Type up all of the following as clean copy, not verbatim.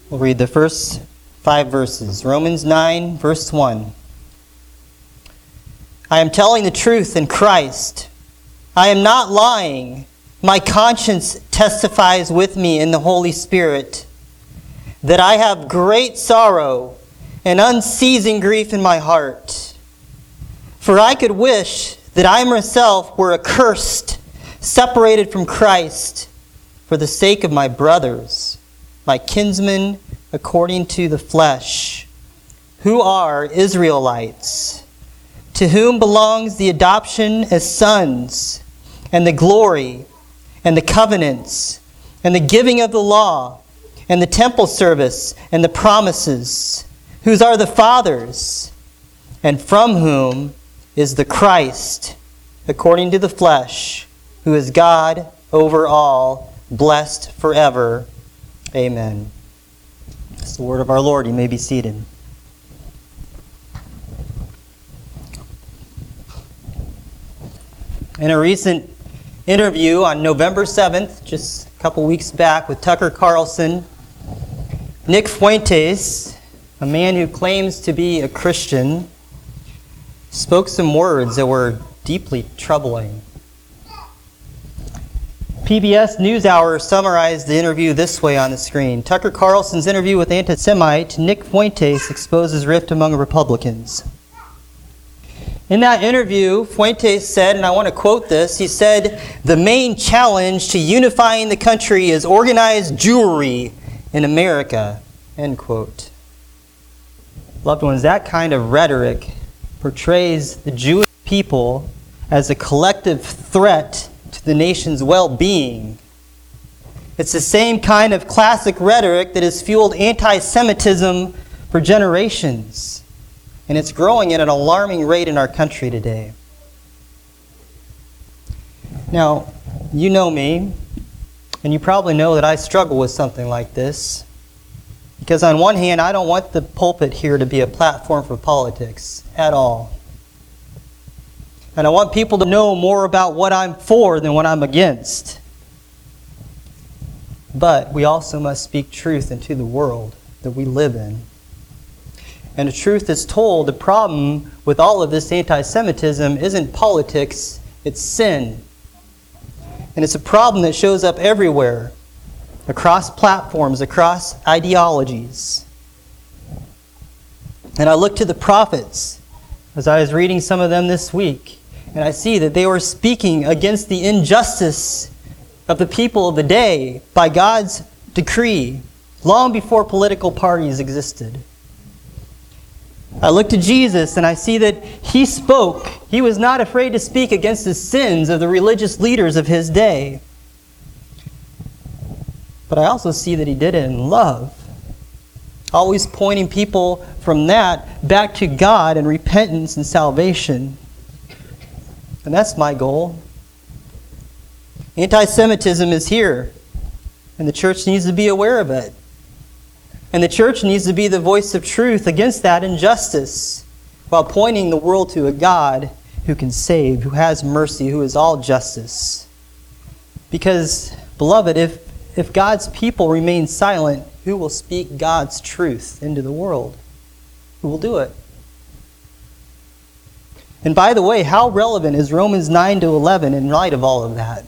We'll read the first 5 verses. Romans 9, verse 1. I am telling the truth in Christ. I am not lying. My conscience testifies with me in the Holy Spirit that I have great sorrow and unceasing grief in my heart. For I could wish that I myself were accursed, separated from Christ, for the sake of my brothers, my kinsmen according to the flesh, who are Israelites, to whom belongs the adoption as sons, and the glory, and the covenants, and the giving of the law, and the temple service, and the promises, whose are the fathers, and from whom is the Christ, according to the flesh, who is God over all, blessed forever. Amen. It's the word of our Lord. You may be seated. In a recent interview on November 7th, just a couple weeks back, with Tucker Carlson, Nick Fuentes, a man who claims to be a Christian, spoke some words that were deeply troubling. PBS NewsHour summarized the interview this way on the screen. Tucker Carlson's interview with anti-Semite Nick Fuentes exposes rift among Republicans. In that interview, Fuentes said, and I want to quote this, he said, "The main challenge to unifying the country is organized Jewry in America," end quote. Loved ones, that kind of rhetoric portrays the Jewish people as a collective threat to the nation's well-being. It's the same kind of classic rhetoric that has fueled anti-Semitism for generations, and it's growing at an alarming rate in our country today. Now, you know me, and you probably know that I struggle with something like this, because on one hand, I don't want the pulpit here to be a platform for politics at all. And I want people to know more about what I'm for than what I'm against. But we also must speak truth into the world that we live in. And the truth is told, the problem with all of this anti-Semitism isn't politics, it's sin. And it's a problem that shows up everywhere, across platforms, across ideologies. And I look to the prophets, as I was reading some of them this week, and I see that they were speaking against the injustice of the people of the day by God's decree, long before political parties existed. I look to Jesus and I see that he spoke. He was not afraid to speak against the sins of the religious leaders of his day. But I also see that he did it in love, always pointing people from that back to God and repentance and salvation. And that's my goal. Anti-Semitism is here, and the church needs to be aware of it. And the church needs to be the voice of truth against that injustice, while pointing the world to a God who can save, who has mercy, who is all justice. Because, beloved, if God's people remain silent, who will speak God's truth into the world? Who will do it? And by the way, how relevant is Romans 9 to 11 in light of all of that?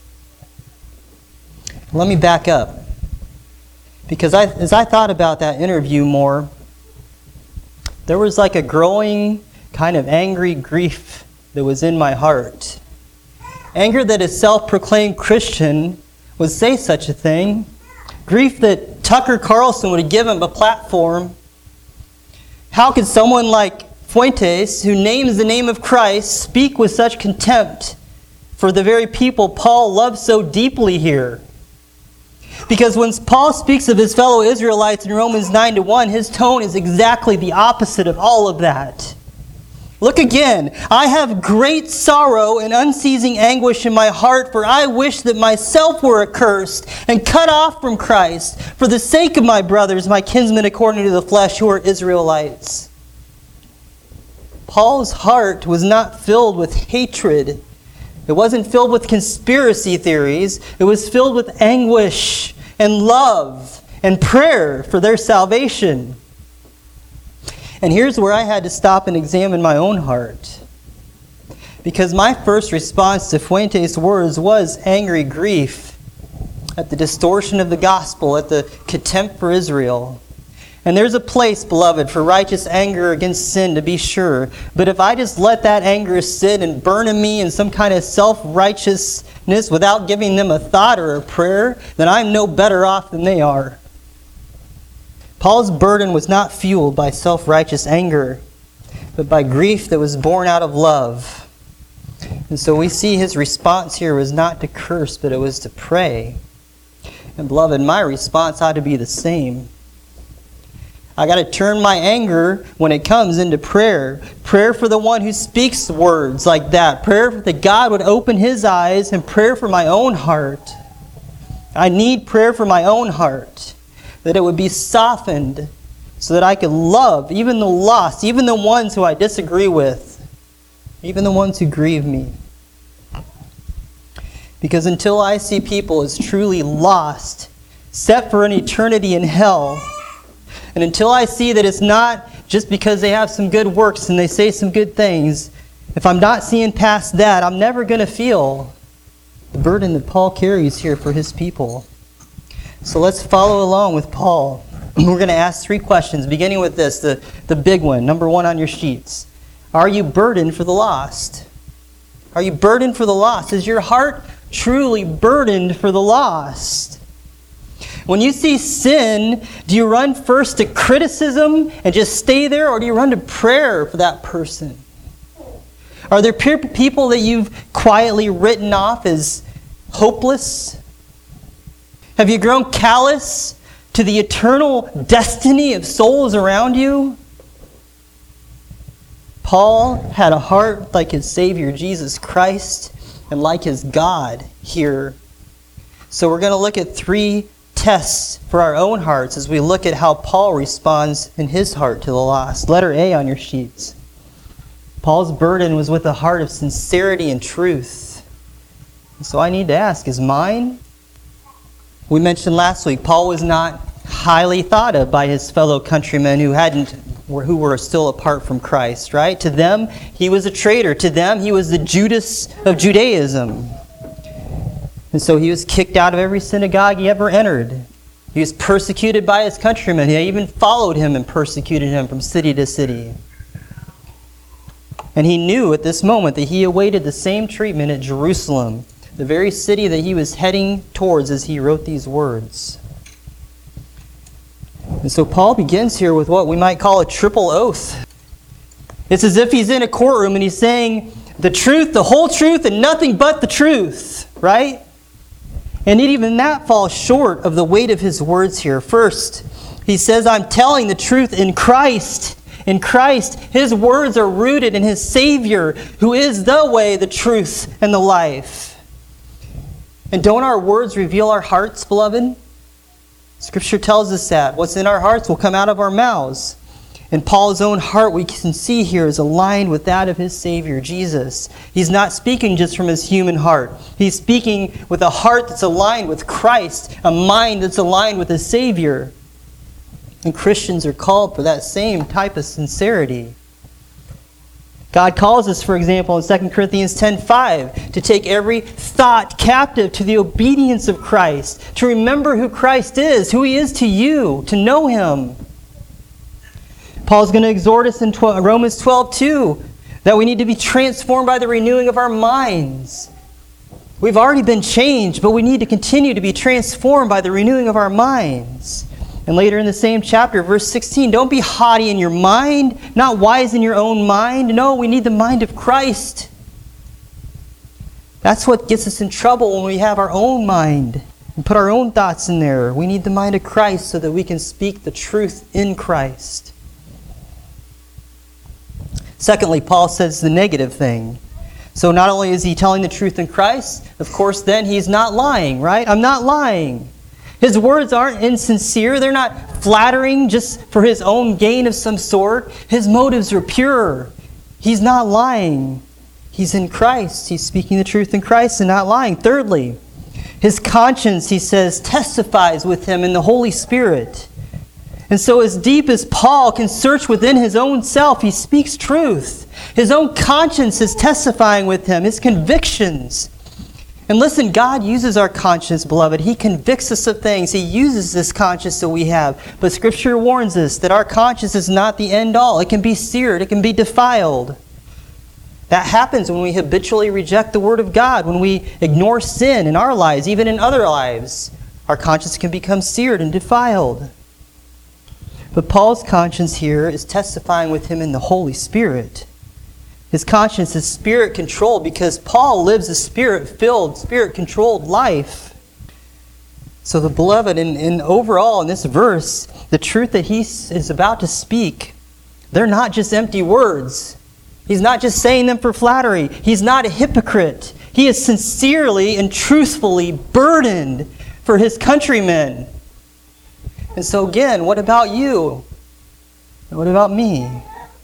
Let me back up. Because as I thought about that interview more, there was like a growing kind of angry grief that was in my heart. Anger that a self-proclaimed Christian would say such a thing. Grief that Tucker Carlson would give him a platform. How could someone like Fuentes, who names the name of Christ, speak with such contempt for the very people Paul loves so deeply here? Because when Paul speaks of his fellow Israelites in Romans 9 to 1, his tone is exactly the opposite of all of that. Look again. I have great sorrow and unceasing anguish in my heart, for I wish that myself were accursed and cut off from Christ for the sake of my brothers, my kinsmen according to the flesh, who are Israelites. Paul's heart was not filled with hatred. It wasn't filled with conspiracy theories. It was filled with anguish and love and prayer for their salvation. And here's where I had to stop and examine my own heart. Because my first response to Fuentes' words was angry grief at the distortion of the gospel, at the contempt for Israel. And there's a place, beloved, for righteous anger against sin, to be sure. But if I just let that anger sit and burn in me in some kind of self-righteousness without giving them a thought or a prayer, then I'm no better off than they are. Paul's burden was not fueled by self-righteous anger, but by grief that was born out of love. And so we see his response here was not to curse, but it was to pray. And beloved, my response ought to be the same. I got to turn my anger when it comes into prayer. Prayer for the one who speaks words like that. Prayer that God would open his eyes, and prayer for my own heart. I need prayer for my own heart, that it would be softened so that I could love even the lost, even the ones who I disagree with, even the ones who grieve me. Because until I see people as truly lost, set for an eternity in hell, and until I see that it's not just because they have some good works and they say some good things, if I'm not seeing past that, I'm never going to feel the burden that Paul carries here for his people. So let's follow along with Paul. We're going to ask 3 questions, beginning with this, the big one, number 1 on your sheets. Are you burdened for the lost? Are you burdened for the lost? Is your heart truly burdened for the lost? When you see sin, do you run first to criticism and just stay there, or do you run to prayer for that person? Are there people that you've quietly written off as hopeless? Have you grown callous to the eternal destiny of souls around you? Paul had a heart like his Savior, Jesus Christ, and like his God here. So we're going to look at 3 tests for our own hearts as we look at how Paul responds in his heart to the lost. Letter A on your sheets. Paul's burden was with a heart of sincerity and truth. So I need to ask, is mine? We mentioned last week, Paul was not highly thought of by his fellow countrymen who were still apart from Christ, right? To them, he was a traitor. To them, he was the Judas of Judaism. And so he was kicked out of every synagogue he ever entered. He was persecuted by his countrymen. They even followed him and persecuted him from city to city. And he knew at this moment that he awaited the same treatment at Jerusalem, the very city that he was heading towards as he wrote these words. And so Paul begins here with what we might call a triple oath. It's as if he's in a courtroom and he's saying the truth, the whole truth, and nothing but the truth, right? And even that falls short of the weight of his words here. First, he says, I'm telling the truth in Christ. In Christ, his words are rooted in his Savior, who is the way, the truth, and the life. And don't our words reveal our hearts, beloved? Scripture tells us that. What's in our hearts will come out of our mouths. And Paul's own heart, we can see here, is aligned with that of his Savior, Jesus. He's not speaking just from his human heart. He's speaking with a heart that's aligned with Christ, a mind that's aligned with his Savior. And Christians are called for that same type of sincerity. God calls us, for example, in 2 Corinthians 10:5, to take every thought captive to the obedience of Christ, to remember who Christ is, who he is to you, to know him. Paul's going to exhort us in Romans 12:2 that we need to be transformed by the renewing of our minds. We've already been changed, but we need to continue to be transformed by the renewing of our minds. And later in the same chapter, verse 16, don't be haughty in your mind, not wise in your own mind. No, we need the mind of Christ. That's what gets us in trouble when we have our own mind and put our own thoughts in there. We need the mind of Christ so that we can speak the truth in Christ. Secondly, Paul says the negative thing. So not only is he telling the truth in Christ, of course, then he's not lying, right? I'm not lying. His words aren't insincere. They're not flattering just for his own gain of some sort. His motives are pure. He's not lying. He's in Christ. He's speaking the truth in Christ and not lying. Thirdly, His conscience, he says, testifies with him in the Holy Spirit. And so as deep as Paul can search within his own self, he speaks truth. His own conscience is testifying with him, his convictions. And listen, God uses our conscience, beloved. He convicts us of things. He uses this conscience that we have. But Scripture warns us that our conscience is not the end all. It can be seared. It can be defiled. That happens when we habitually reject the Word of God, when we ignore sin in our lives, even in other lives. Our conscience can become seared and defiled. But Paul's conscience here is testifying with him in the Holy Spirit. His conscience is spirit-controlled because Paul lives a spirit-filled, spirit-controlled life. So the beloved, in overall in this verse, the truth that he is about to speak, they're not just empty words. He's not just saying them for flattery. He's not a hypocrite. He is sincerely and truthfully burdened for his countrymen. And so again, what about you? What about me?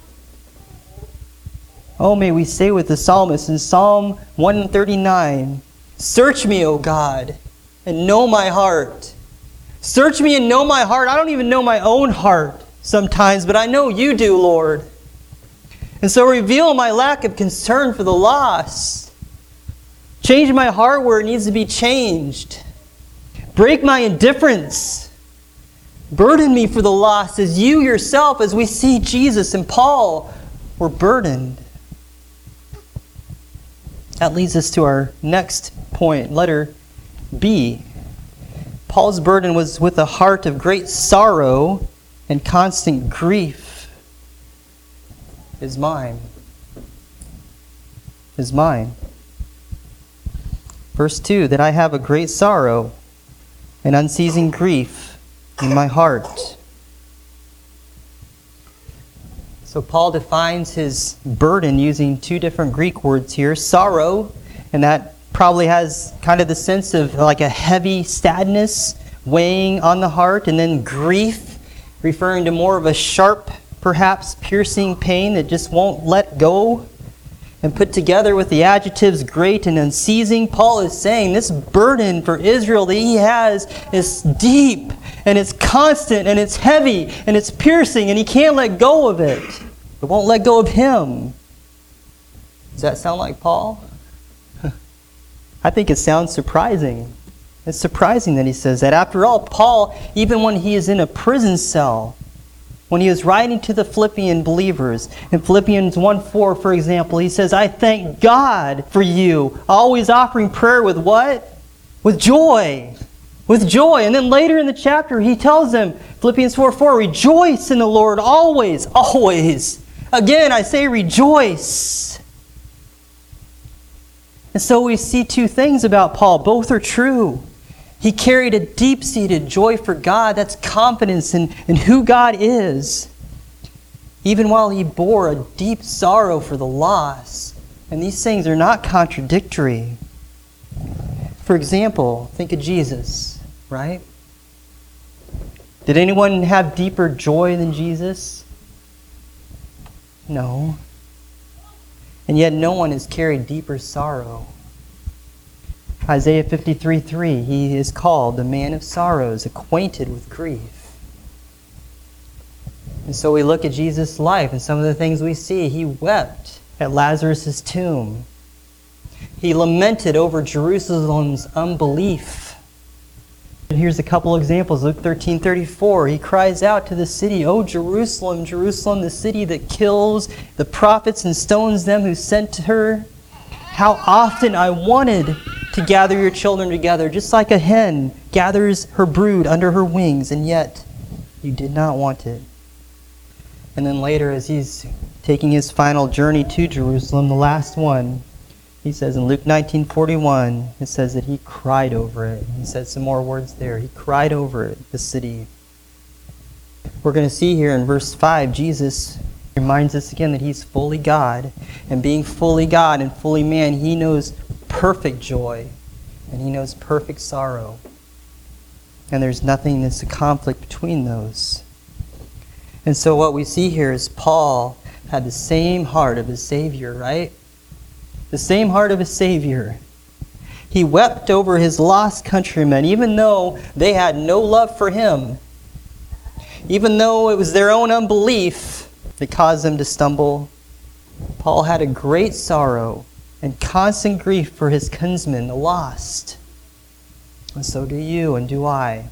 Oh, may we say with the psalmist in Psalm 139, "Search me, O God, and know my heart." Search me and know my heart. I don't even know my own heart sometimes, but I know you do, Lord. And so reveal my lack of concern for the lost. Change my heart where it needs to be changed. Break my indifference. Burden me for the lost as you yourself, as we see Jesus and Paul, were burdened. That leads us to our next point, letter B. Paul's burden was with a heart of great sorrow and constant grief. Is mine. Is mine. Verse 2, that I have a great sorrow and unceasing grief in my heart. So Paul defines his burden using two different Greek words here. Sorrow, and that probably has kind of the sense of like a heavy sadness weighing on the heart. And then grief, referring to more of a sharp, perhaps piercing pain that just won't let go. And put together with the adjectives great and unceasing, Paul is saying this burden for Israel that he has is deep, and it's constant, and it's heavy, and it's piercing, and he can't let go of it. It won't let go of him. Does that sound like Paul? I think it sounds surprising. It's surprising that he says that. After all, Paul, even when he is in a prison cell, when he was writing to the Philippian believers, in Philippians 1:4, for example, he says, I thank God for you, always offering prayer with what? With joy. With joy. And then later in the chapter, he tells them, Philippians 4:4, rejoice in the Lord always, always. Again, I say rejoice. And so we see two things about Paul. Both are true. He carried a deep-seated joy for God. That's confidence in who God is. Even while he bore a deep sorrow for the lost. And these things are not contradictory. For example, think of Jesus, right? Did anyone have deeper joy than Jesus? No. And yet no one has carried deeper sorrow. Isaiah 53:3, he is called the man of sorrows, acquainted with grief. And so we look at Jesus' life and some of the things we see. He wept at Lazarus' tomb. He lamented over Jerusalem's unbelief. And here's a couple examples. Luke 13:34, he cries out to the city, O Jerusalem, Jerusalem, the city that kills the prophets and stones them who sent her. How often I wanted to gather your children together, just like a hen gathers her brood under her wings, and yet you did not want it. And then later, as he's taking his final journey to Jerusalem, the last one, he says in Luke 19:41, it says that he cried over it. He said some more words there. He cried over it, the city. We're going to see here in verse 5, Jesus reminds us again that he's fully God. And being fully God and fully man, he knows perfect joy, and he knows perfect sorrow. And there's nothing that's a conflict between those. And so what we see here is Paul had the same heart of his Savior, right? The same heart of his Savior. He wept over his lost countrymen, even though they had no love for him. Even though it was their own unbelief that caused them to stumble, Paul had a great sorrow and constant grief for his kinsmen, the lost. And so do you and do I.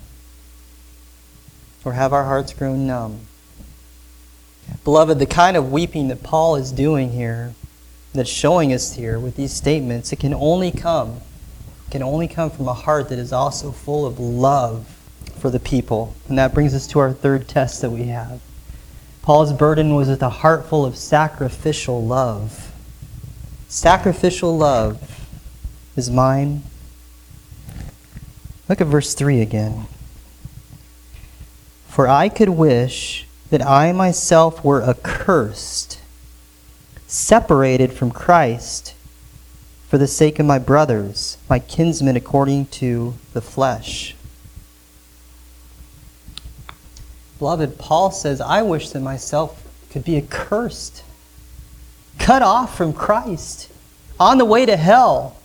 Or have our hearts grown numb? Beloved, the kind of weeping that Paul is doing here, that's showing us here with these statements, it can only come from a heart that is also full of love for the people. And that brings us to our third test that we have. Paul's burden was with a heart full of sacrificial love. Sacrificial love is mine. Look at verse 3 again. For I could wish that I myself were accursed, separated from Christ, for the sake of my brothers, my kinsmen according to the flesh. Beloved, Paul says, I wish that myself could be accursed, cut off from Christ, on the way to hell.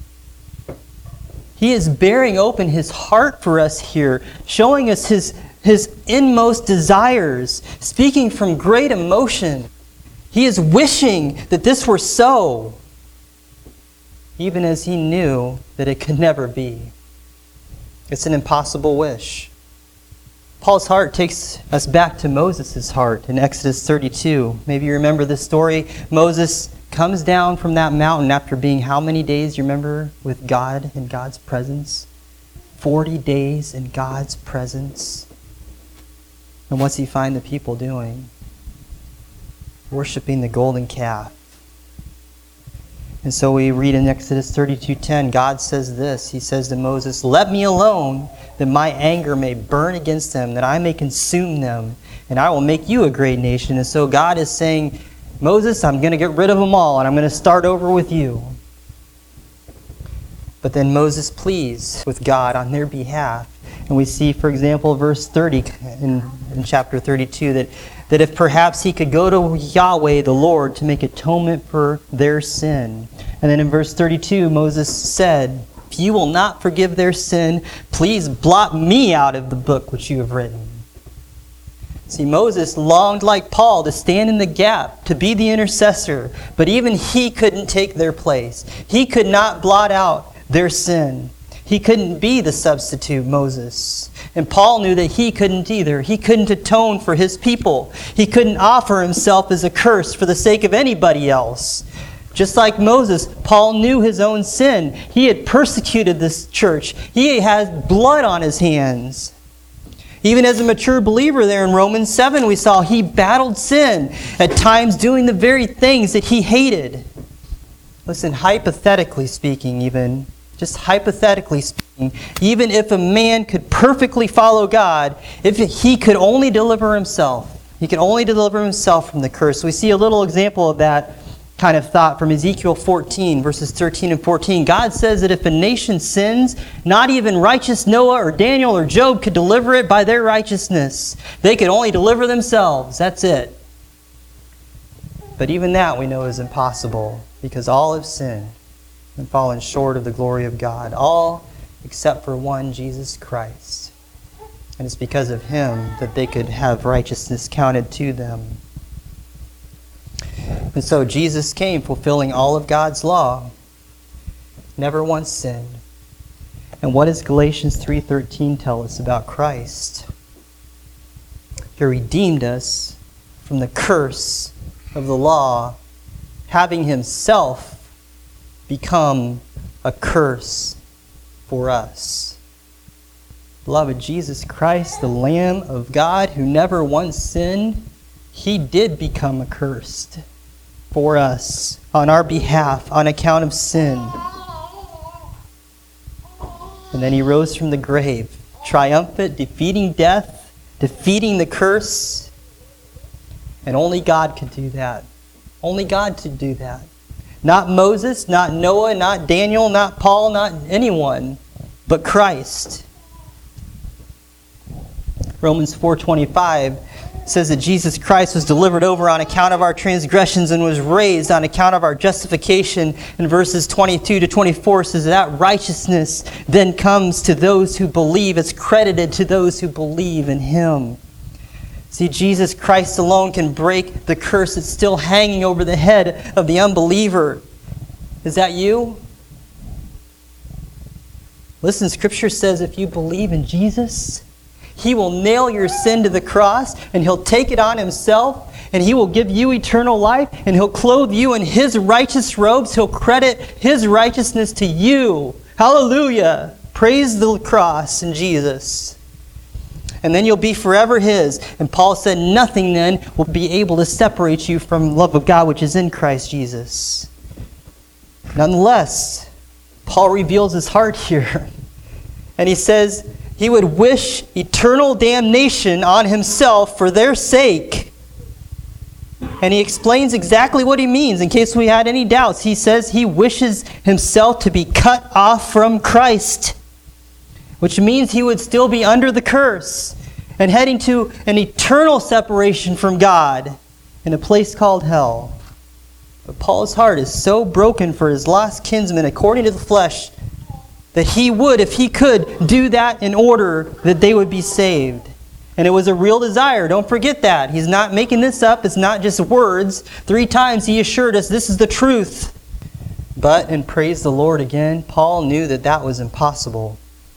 He is bearing open his heart for us here, showing us his inmost desires, speaking from great emotion. He is wishing that this were so, even as he knew that it could never be. It's an impossible wish. Paul's heart takes us back to Moses' heart in Exodus 32. Maybe you remember this story. Moses comes down from that mountain after being how many days, you remember, with God in God's presence? 40 days in God's presence. And what's he find the people doing? Worshipping the golden calf. And so we read in Exodus 32:10, God says this. He says to Moses, let me alone, that my anger may burn against them, that I may consume them, and I will make you a great nation. And so God is saying, Moses, I'm going to get rid of them all, and I'm going to start over with you. But then Moses pleads with God on their behalf. And we see, for example, verse 30 in chapter 32, that if perhaps he could go to Yahweh, the Lord, to make atonement for their sin. And then in verse 32, Moses said, if you will not forgive their sin, please blot me out of the book which you have written. See, Moses longed like Paul to stand in the gap, to be the intercessor, but even he couldn't take their place. He could not blot out their sin. He couldn't be the substitute Moses. And Paul knew that he couldn't either. He couldn't atone for his people. He couldn't offer himself as a curse for the sake of anybody else. Just like Moses, Paul knew his own sin. He had persecuted this church. He had blood on his hands. Even as a mature believer there in Romans 7, we saw he battled sin, at times doing the very things that he hated. Listen, hypothetically speaking even, just hypothetically speaking, even if a man could perfectly follow God, if he could only deliver himself, he could only deliver himself from the curse. We see a little example of that kind of thought from Ezekiel 14, verses 13 and 14. God says that if a nation sins, not even righteous Noah or Daniel or Job could deliver it by their righteousness. They could only deliver themselves. That's it. But even that we know is impossible, because all have sinned and fallen short of the glory of God. All except for one, Jesus Christ. And it's because of him that they could have righteousness counted to them. And so Jesus came fulfilling all of God's law, never once sinned. And what does Galatians 3:13 tell us about Christ? He redeemed us from the curse of the law, having himself become a curse for us. Beloved, Jesus Christ, the Lamb of God who never once sinned, he did become accursed for us, on our behalf, on account of sin. And then he rose from the grave, triumphant, defeating death, defeating the curse. And only God could do that. Only God could do that. Not Moses, not Noah, not Daniel, not Paul, not anyone, but Christ. Romans 4:25 It says that Jesus Christ was delivered over on account of our transgressions and was raised on account of our justification. In verses 22 to 24 says that righteousness then comes to those who believe. It's credited to those who believe in him. See, Jesus Christ alone can break the curse that's still hanging over the head of the unbeliever. Is that you? Listen, Scripture says if you believe in Jesus, he will nail your sin to the cross, and he'll take it on himself, and he will give you eternal life, and he'll clothe you in his righteous robes. He'll credit his righteousness to you. Hallelujah. Praise the cross in Jesus. And then you'll be forever his. And Paul said nothing then will be able to separate you from the love of God which is in Christ Jesus. Nonetheless, Paul reveals his heart here. And he says he would wish eternal damnation on himself for their sake. And he explains exactly what he means in case we had any doubts. He says he wishes himself to be cut off from Christ, which means he would still be under the curse and heading to an eternal separation from God in a place called hell. But Paul's heart is so broken for his lost kinsmen according to the flesh that he would, if he could, do that in order that they would be saved. And it was a real desire. Don't forget that. He's not making this up. It's not just words. 3 times he assured us this is the truth. But, and praise the Lord again, Paul knew that that was impossible.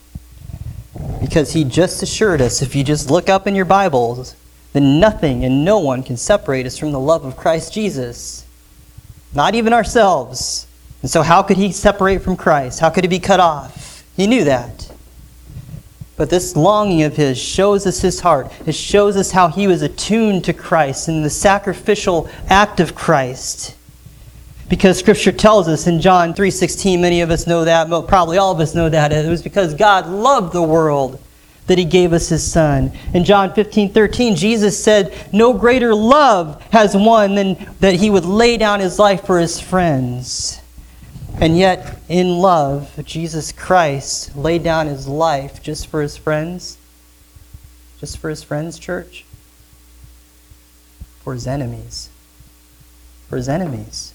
Because he just assured us, if you just look up in your Bibles, then nothing and no one can separate us from the love of Christ Jesus. Not even ourselves. And so how could he separate from Christ? How could he be cut off? He knew that. But this longing of his shows us his heart. It shows us how he was attuned to Christ and the sacrificial act of Christ. Because Scripture tells us in John 3:16, many of us know that, but probably all of us know that. It was because God loved the world that he gave us his Son. In John 15:13, Jesus said, no greater love has one than that he would lay down his life for his friends. And yet, in love, Jesus Christ laid down his life just for his friends. Just for his friends, church? For his enemies. For his enemies.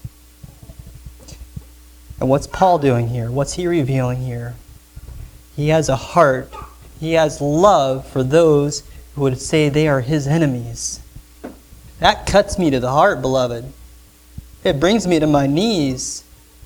And what's Paul doing here? What's he revealing here? He has a heart. He has love for those who would say they are his enemies. That cuts me to the heart, beloved. It brings me to my knees.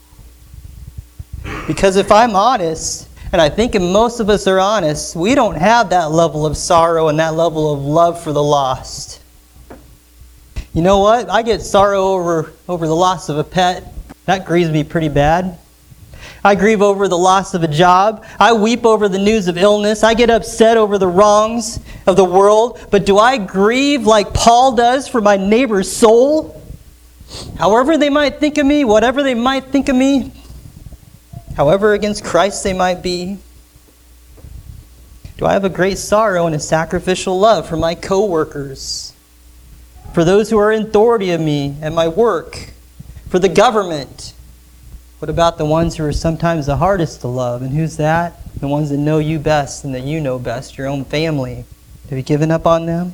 Because if I'm honest, and I think most of us are honest, we don't have that level of sorrow and that level of love for the lost. You know what? I get sorrow over the loss of a pet. That grieves me pretty bad. I grieve over the loss of a job. I weep over the news of illness. I get upset over the wrongs of the world. But do I grieve like Paul does for my neighbor's soul? However they might think of me, whatever they might think of me, however against Christ they might be. Do I have a great sorrow and a sacrificial love for my co-workers? For those who are in authority of me at my work? For the government? What about the ones who are sometimes the hardest to love? And who's that? The ones that know you best and that you know best, your own family. Have you given up on them?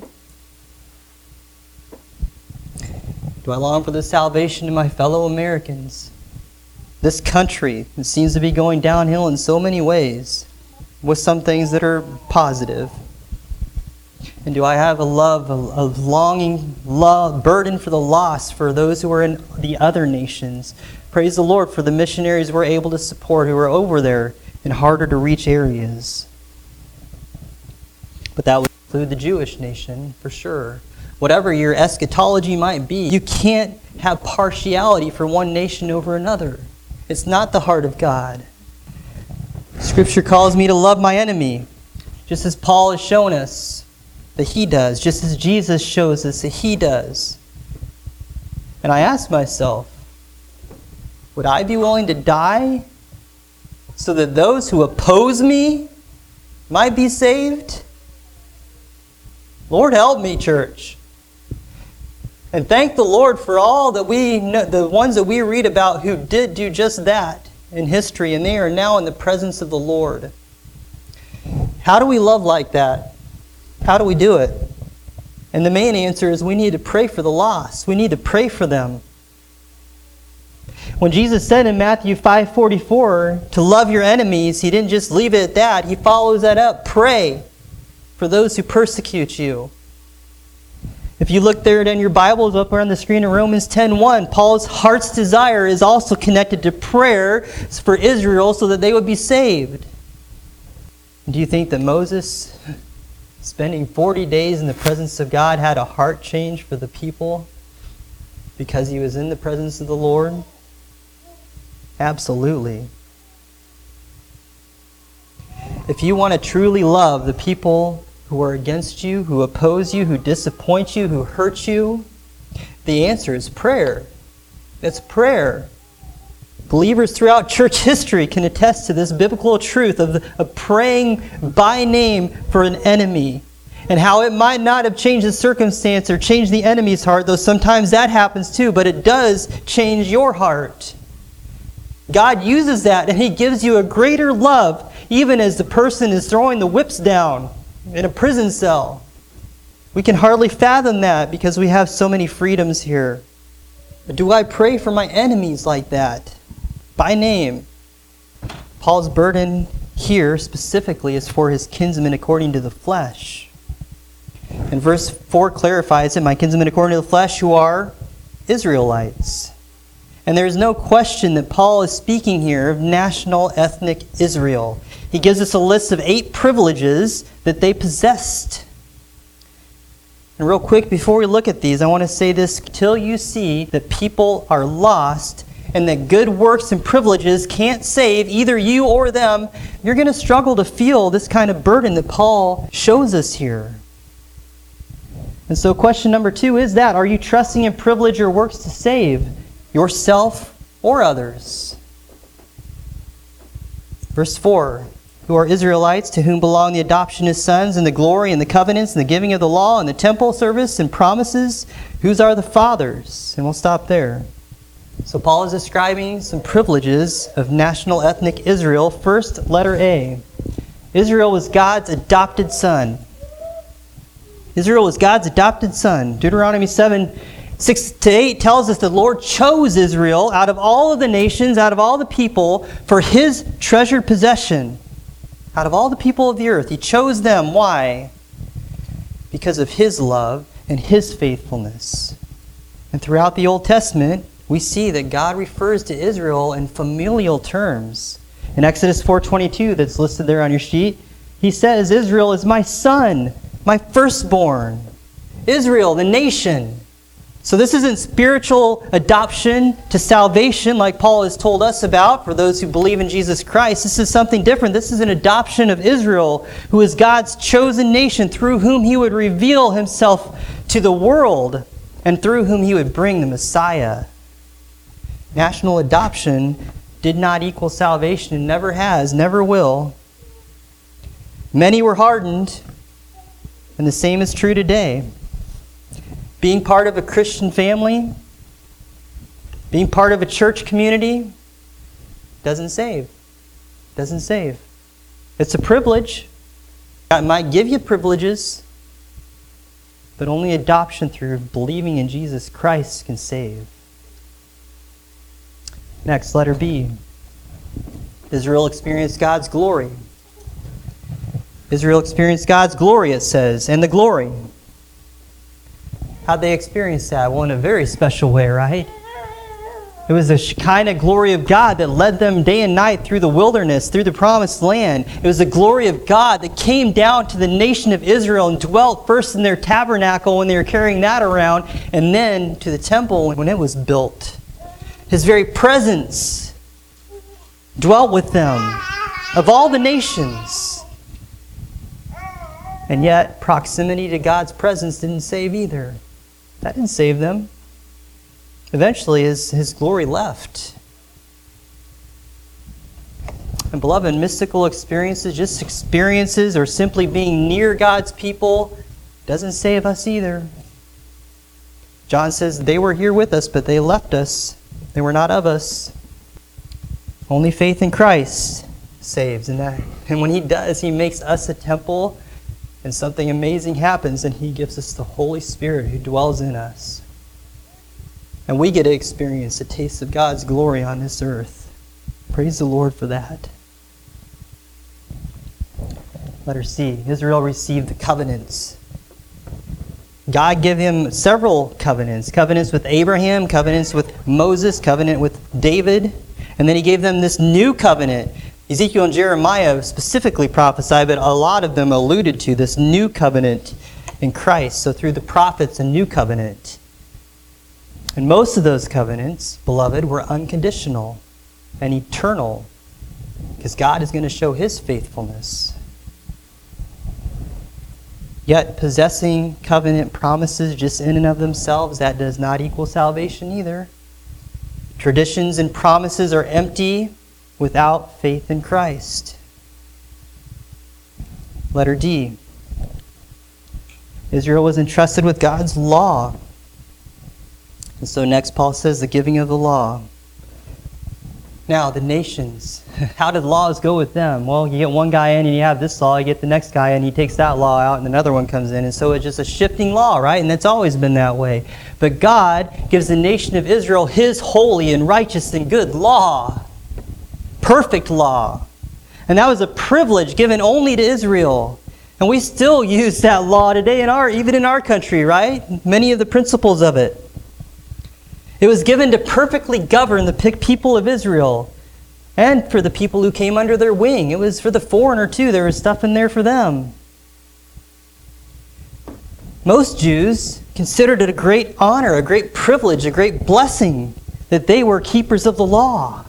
Do I long for the salvation of my fellow Americans? This country seems to be going downhill in so many ways, with some things that are positive. And do I have a love, a longing, burden for the lost, for those who are in the other nations? Praise the Lord for the missionaries we're able to support who are over there in harder to reach areas. But that would include the Jewish nation, for sure. Whatever your eschatology might be, you can't have partiality for one nation over another. It's not the heart of God. Scripture calls me to love my enemy, just as Paul has shown us that he does, just as Jesus shows us that he does. And I ask myself, would I be willing to die so that those who oppose me might be saved? Lord, help me, church. And thank the Lord for all that we know, the ones that we read about who did do just that in history, and they are now in the presence of the Lord. How do we love like that? How do we do it? And the main answer is we need to pray for the lost. We need to pray for them. When Jesus said in Matthew 5:44 to love your enemies, he didn't just leave it at that. He follows that up. Pray for those who persecute you. If you look there in your Bibles up there on the screen in Romans 10:1, Paul's heart's desire is also connected to prayer for Israel so that they would be saved. Do you think that Moses, spending 40 days in the presence of God, had a heart change for the people because he was in the presence of the Lord? Absolutely. If you want to truly love the people who are against you, who oppose you, who disappoint you, who hurt you, the answer is prayer. It's prayer. Believers throughout church history can attest to this biblical truth of praying by name for an enemy, and how it might not have changed the circumstance or changed the enemy's heart, though sometimes that happens too, but it does change your heart. God uses that, and he gives you a greater love, even as the person is throwing the whips down in a prison cell. We can hardly fathom that because we have so many freedoms here. But do I pray for my enemies like that? By name. Paul's burden here specifically is for his kinsmen according to the flesh. And verse 4 clarifies it, my kinsmen according to the flesh who are Israelites. And there is no question that Paul is speaking here of national ethnic Israel. He gives us a list of 8 privileges that they possessed. And real quick, before we look at these, I want to say this. Till you see that people are lost and that good works and privileges can't save either you or them, you're going to struggle to feel this kind of burden that Paul shows us here. And so question number 2 is that, are you trusting in privilege or works to save yourself or others? Verse 4, who are Israelites, to whom belong the adoption as sons and the glory and the covenants and the giving of the law and the temple service and promises, whose are the fathers? And we'll stop there. So Paul is describing some privileges of national ethnic Israel. First, letter A. Israel was God's adopted son. Israel was God's adopted son. Deuteronomy 7:6-8 tells us the Lord chose Israel out of all of the nations, out of all the people, for his treasured possession. Out of all the people of the earth, he chose them. Why? Because of his love and his faithfulness. And throughout the Old Testament, we see that God refers to Israel in familial terms. In Exodus 4:22, that's listed there on your sheet, he says, Israel is my son, my firstborn. Israel, the nation. So this isn't spiritual adoption to salvation like Paul has told us about for those who believe in Jesus Christ. This is something different. This is an adoption of Israel, who is God's chosen nation through whom he would reveal himself to the world and through whom he would bring the Messiah. National adoption did not equal salvation and never has, never will. Many were hardened, and the same is true today. Being part of a Christian family, being part of a church community, doesn't save. Doesn't save. It's a privilege. God might give you privileges, but only adoption through believing in Jesus Christ can save. Next, letter B. Israel experienced God's glory. Israel experienced God's glory, it says, and the glory. How'd they experience that? Well, in a very special way, right? It was the Shekinah glory of God that led them day and night through the wilderness, through the promised land. It was the glory of God that came down to the nation of Israel and dwelt first in their tabernacle when they were carrying that around, and then to the temple when it was built. His very presence dwelt with them of all the nations. And yet, proximity to God's presence didn't save either. That didn't save them. Eventually, his glory left. And beloved, mystical experiences, just experiences or simply being near God's people, doesn't save us either. John says they were here with us, but they left us. They were not of us. Only faith in Christ saves. And when he does, he makes us a temple And something amazing happens, and he gives us the Holy Spirit who dwells in us. And we get to experience a taste of God's glory on this earth. Praise the Lord for that. Letter C, Israel received the covenants. God gave him several covenants. Covenants with Abraham, covenants with Moses, covenant with David. And then he gave them this new covenant. Ezekiel and Jeremiah specifically prophesied, but a lot of them alluded to this new covenant in Christ. So through the prophets, a new covenant. And most of those covenants, beloved, were unconditional and eternal, because God is going to show his faithfulness. Yet possessing covenant promises just in and of themselves, that does not equal salvation either. Traditions and promises are empty without faith in Christ. Letter D. Israel was entrusted with God's law. And so next Paul says the giving of the law. Now, the nations, how did laws go with them? Well, you get one guy in and you have this law, you get the next guy in, he takes that law out, and another one comes in. And so it's just a shifting law, right? And it's always been that way. But God gives the nation of Israel his holy and righteous and good law. Perfect law. And that was a privilege given only to Israel. And we still use that law today even in our country, right? Many of the principles of it. It was given to perfectly govern the people of Israel and for the people who came under their wing. It was for the foreigner too. There was stuff in there for them. Most Jews considered it a great honor, a great privilege, a great blessing that they were keepers of the law.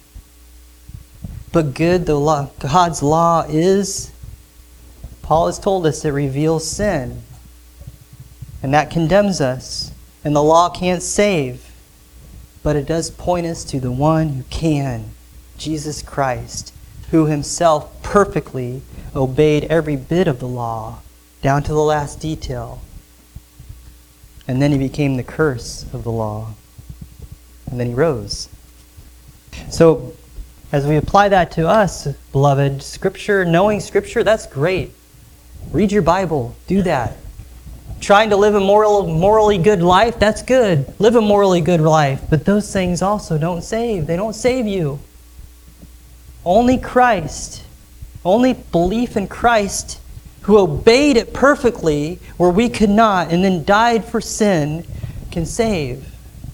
But God's law is, Paul has told us, it reveals sin. And that condemns us. And the law can't save. But it does point us to the one who can, Jesus Christ, who himself perfectly obeyed every bit of the law, down to the last detail. And then he became the curse of the law. And then he rose. So, as we apply that to us, beloved, Scripture, knowing Scripture, that's great. Read your Bible. Do that. Trying to live a morally good life, that's good. Live a morally good life. But those things also don't save. They don't save you. Only Christ, only belief in Christ, who obeyed it perfectly where we could not, and then died for sin, can save.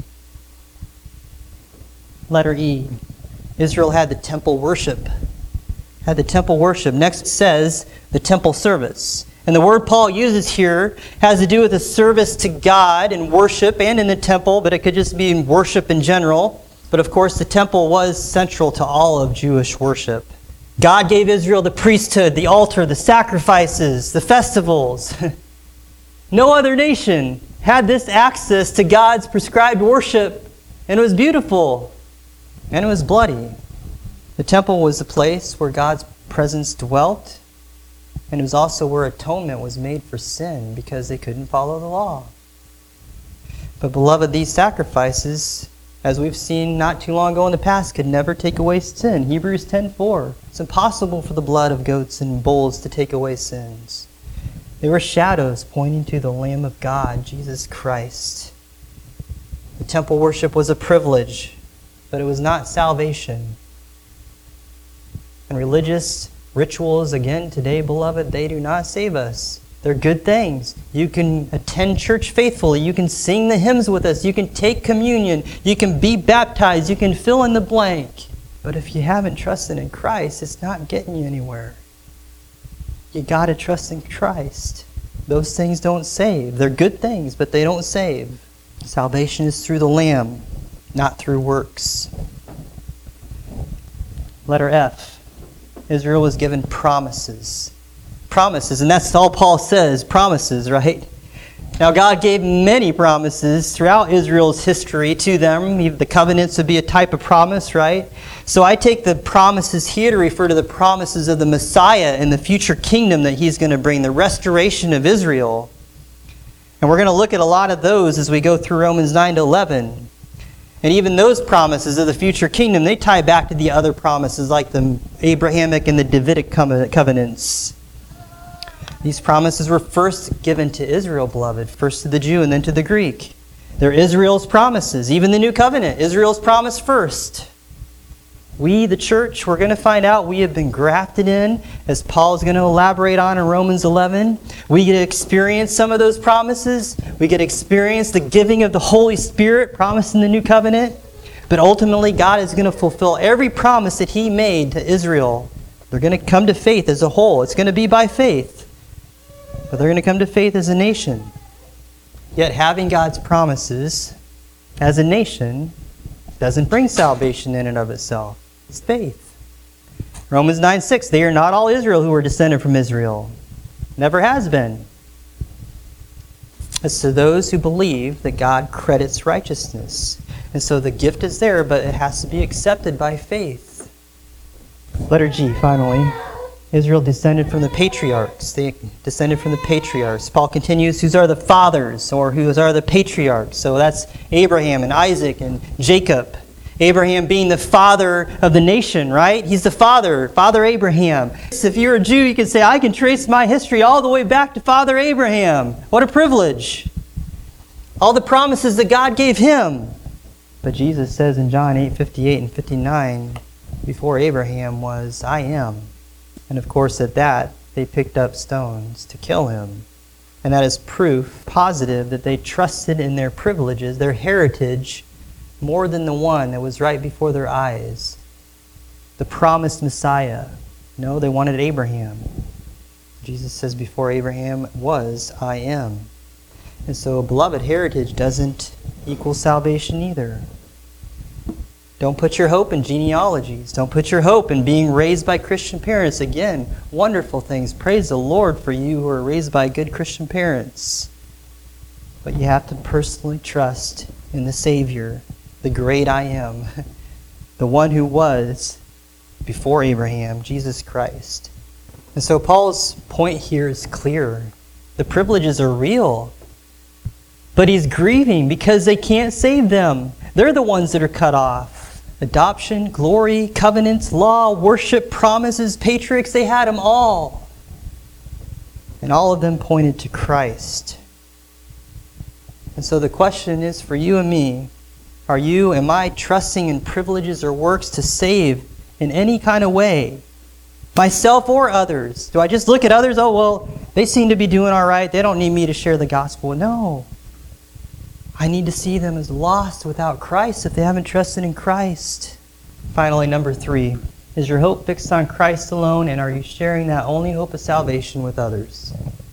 Letter E. Israel had the temple worship. Next it says the temple service. And the word Paul uses here has to do with a service to God in worship and in the temple, but it could just be in worship in general. But of course, the temple was central to all of Jewish worship. God gave Israel the priesthood, the altar, the sacrifices, the festivals. No other nation had this access to God's prescribed worship, and it was beautiful, and it was bloody. The temple was the place where God's presence dwelt. And it was also where atonement was made for sin because they couldn't follow the law. But beloved, these sacrifices, as we've seen not too long ago in the past, could never take away sin. Hebrews 10:4. It's impossible for the blood of goats and bulls to take away sins. They were shadows pointing to the Lamb of God, Jesus Christ. The temple worship was a privilege, but it was not salvation. And religious rituals, again, today, beloved, they do not save us. They're good things. You can attend church faithfully. You can sing the hymns with us. You can take communion. You can be baptized. You can fill in the blank. But if you haven't trusted in Christ, it's not getting you anywhere. You got to trust in Christ. Those things don't save. They're good things, but they don't save. Salvation is through the Lamb, not through works. Letter F. Israel was given promises. Promises, and that's all Paul says, promises, right? Now, God gave many promises throughout Israel's history to them. The covenants would be a type of promise, right? So I take the promises here to refer to the promises of the Messiah and the future kingdom that he's going to bring, the restoration of Israel. And we're going to look at a lot of those as we go through Romans 9 to 11. And even those promises of the future kingdom, they tie back to the other promises like the Abrahamic and the Davidic covenants. These promises were first given to Israel, beloved, first to the Jew and then to the Greek. They're Israel's promises. Even the new covenant, Israel's promise first. We, the church, we're going to find out we have been grafted in, as Paul is going to elaborate on in Romans 11. We get to experience some of those promises. We get to experience the giving of the Holy Spirit promised in the new covenant. But ultimately, God is going to fulfill every promise that He made to Israel. They're going to come to faith as a whole. It's going to be by faith. But they're going to come to faith as a nation. Yet having God's promises as a nation doesn't bring salvation in and of itself. It's faith. Romans 9:6, they are not all Israel who are descended from Israel. Never has been. It's to those who believe that God credits righteousness. And so the gift is there, but it has to be accepted by faith. Letter G, finally. Israel descended from the patriarchs. They descended from the patriarchs. Paul continues, whose are the fathers, or whose are the patriarchs. So that's Abraham and Isaac and Jacob. Abraham being the father of the nation, right? He's the father, Father Abraham. If you're a Jew, you can say, I can trace my history all the way back to Father Abraham. What a privilege. All the promises that God gave him. But Jesus says in John 8:58 and 59, before Abraham was, I am. And of course at that, they picked up stones to kill him. And that is proof positive that they trusted in their privileges, their heritage, more than the one that was right before their eyes. The promised Messiah. No, they wanted Abraham. Jesus says, before Abraham was, I am. And so, beloved, heritage doesn't equal salvation either. Don't put your hope in genealogies. Don't put your hope in being raised by Christian parents. Again, wonderful things. Praise the Lord for you who are raised by good Christian parents. But you have to personally trust in the Savior, the great I am, the one who was before Abraham, Jesus Christ. And so Paul's point here is clear. The privileges are real. But he's grieving because they can't save them. They're the ones that are cut off. Adoption, glory, covenants, law, worship, promises, patriarchs, they had them all. And all of them pointed to Christ. And so the question is for you and me, am I trusting in privileges or works to save in any kind of way? Myself or others? Do I just look at others, oh, well, they seem to be doing all right. They don't need me to share the gospel. No. I need to see them as lost without Christ if they haven't trusted in Christ. Finally, number 3. Is your hope fixed on Christ alone, and are you sharing that only hope of salvation with others?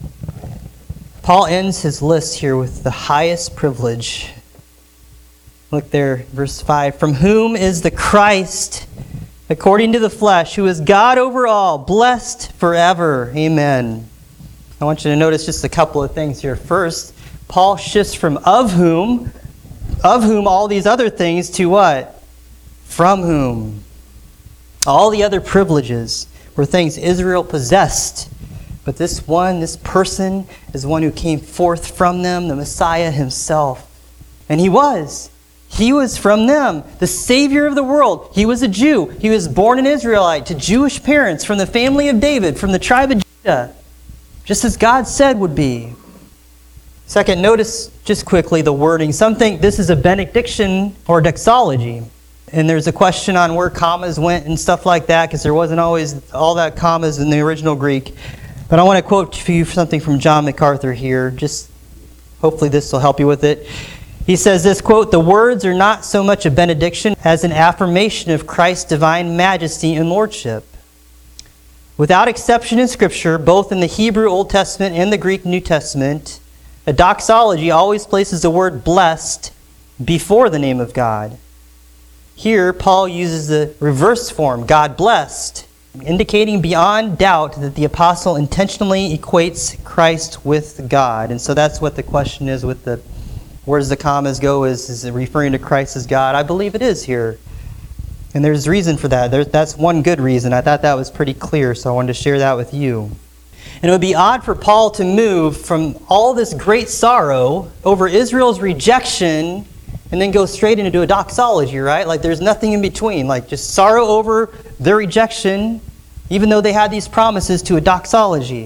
Paul ends his list here with the highest privilege. Look there, verse 5. From whom is the Christ, according to the flesh, who is God over all, blessed forever. Amen. I want you to notice just a couple of things here. First, Paul shifts from of whom all these other things to what? From whom. All the other privileges were things Israel possessed. But this person is one who came forth from them, the Messiah himself. And he was from them, the Savior of the world. He was a Jew. He was born an Israelite to Jewish parents from the family of David, from the tribe of Judah, just as God said would be. Second, notice just quickly the wording. Some think this is a benediction or doxology. And there's a question on where commas went and stuff like that, because there wasn't always all that commas in the original Greek. But I want to quote for you something from John MacArthur here. Just hopefully this will help you with it. He says this, quote, "The words are not so much a benediction as an affirmation of Christ's divine majesty and lordship. Without exception in Scripture, both in the Hebrew Old Testament and the Greek New Testament, a doxology always places the word blessed before the name of God. Here, Paul uses the reverse form, God blessed, indicating beyond doubt that the apostle intentionally equates Christ with God." And so that's what the question is with the, where does the commas go? Is it referring to Christ as God? I believe it is here. And there's reason for that. That's one good reason. I thought that was pretty clear, so I wanted to share that with you. And it would be odd for Paul to move from all this great sorrow over Israel's rejection and then go straight into a doxology, right? Like there's nothing in between. Like just sorrow over their rejection, even though they had these promises, to a doxology.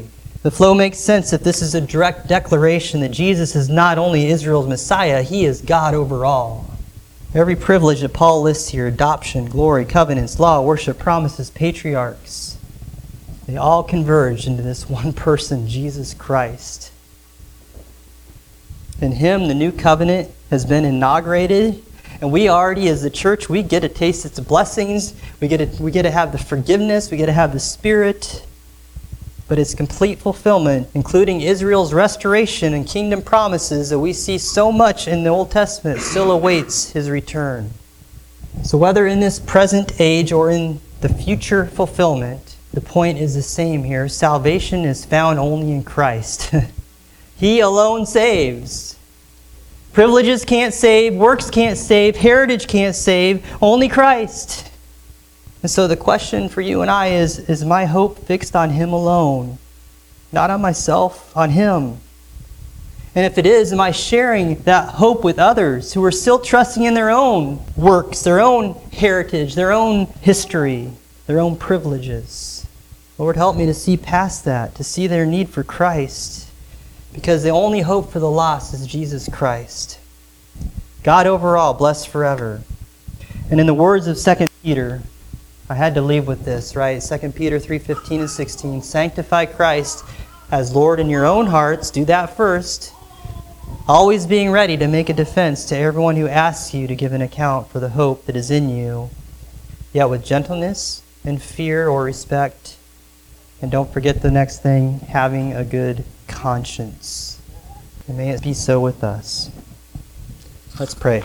The flow makes sense if this is a direct declaration that Jesus is not only Israel's Messiah, he is God over all. Every privilege that Paul lists here, adoption, glory, covenants, law, worship, promises, patriarchs, they all converge into this one person, Jesus Christ. In him, the new covenant has been inaugurated, and we already, as the church, we get to taste its blessings. We get to have the forgiveness. We get to have the Spirit. But its complete fulfillment, including Israel's restoration and kingdom promises that we see so much in the Old Testament, still awaits his return. So whether in this present age or in the future fulfillment, the point is the same here. Salvation is found only in Christ. He alone saves. Privileges can't save, works can't save, heritage can't save, only Christ. And so the question for you and I is my hope fixed on him alone? Not on myself, on him. And if it is, am I sharing that hope with others who are still trusting in their own works, their own heritage, their own history, their own privileges? Lord, help me to see past that, to see their need for Christ. Because the only hope for the lost is Jesus Christ. God over all, blessed forever. And in the words of 2 Peter, I had to leave with this, right? 2 Peter 3:15 and 16. Sanctify Christ as Lord in your own hearts. Do that first. Always being ready to make a defense to everyone who asks you to give an account for the hope that is in you, yet with gentleness and fear or respect. And don't forget the next thing, having a good conscience. And may it be so with us. Let's pray.